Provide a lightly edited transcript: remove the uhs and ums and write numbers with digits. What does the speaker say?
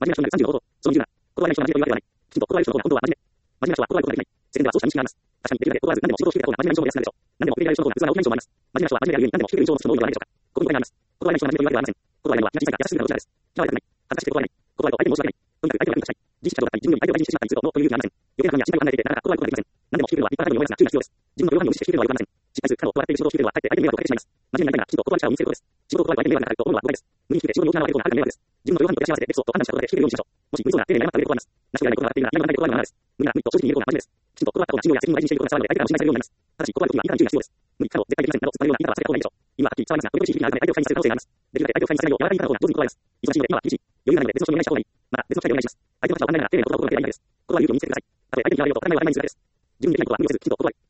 真面目な人になる35度。その理由が、断らない人が真面目と言われてはない。きちんと断る人の方が本当は真面目。真面目な人は断ることができない。世間ではそうした認識があります。確かにできるだけ断らず何でも仕事をしていた方が真面目な人も安くなるでしょう。何でも触れられる人の方が器が大きな人もあります。真面目な人は真面目であるゆえに何でも引き受ける以上の人も多いのではないでしょうか。ここに答えがあります。断らない人が真面目と言われてはありません。断られるのは気が小さいか優しすぎるのがどちらかです。嫌われたくない。断ると相手に申し訳ない。とにかく相手の言われることがなくなりたい。自分の言うことが理解したい。自分より相手を大事にしてしまったりすると、という意味がありません。余計な不安や心配を考えていて、なかなか断ることができません。何でも引き受けるのは立派なことに思いますが、注意が必要です。自分の両方に無視して引き受けるのは良くありません。失敗する、過度断っている仕事を引き受けるのは、かえって相手に迷惑をかけてしまいます。真面目になりたいなら、きちんと断り方を見せることです。仕事を断ると相手に迷惑がかかると思うのは誤解です。無理に引き受けて仕事の要求があるわけではある迷惑です。自分の両方にとて幸せでベストと判断したことで引き受けるようにしましょう。もし無理そうな丁寧な迷惑が出ることがあります。成し遂げられないことが分かっているなら、今の段階で断るのは無理です。無理な無理と正直に言えることが真面目です。きちんと断った方が信用や責任を大事にしていることが伝わるので、相手からも信頼されるようになります。ただし、断るときは言い方に注意が必要です。無理、過度、絶対できませんなど、つまるような言い方は避けた方がいいでしょう。今ははっきり伝わりますが、およしい響きがあるので相手を不快にする可能性があります。できるだけ相手を不快にさせないよう柔らかい言い方の方が上手に断ります。忙しいので今は厳しい。余裕がないので別の人にお願いした方がいい。また別の機会でお願いします。相手の立場を考えながら丁寧な言葉を心がければいいのです。断る勇気を見せてください。例えば相手に嫌われるとお互いは曖昧にするだけです。自分にできないことは無理をせず、きちんと断る。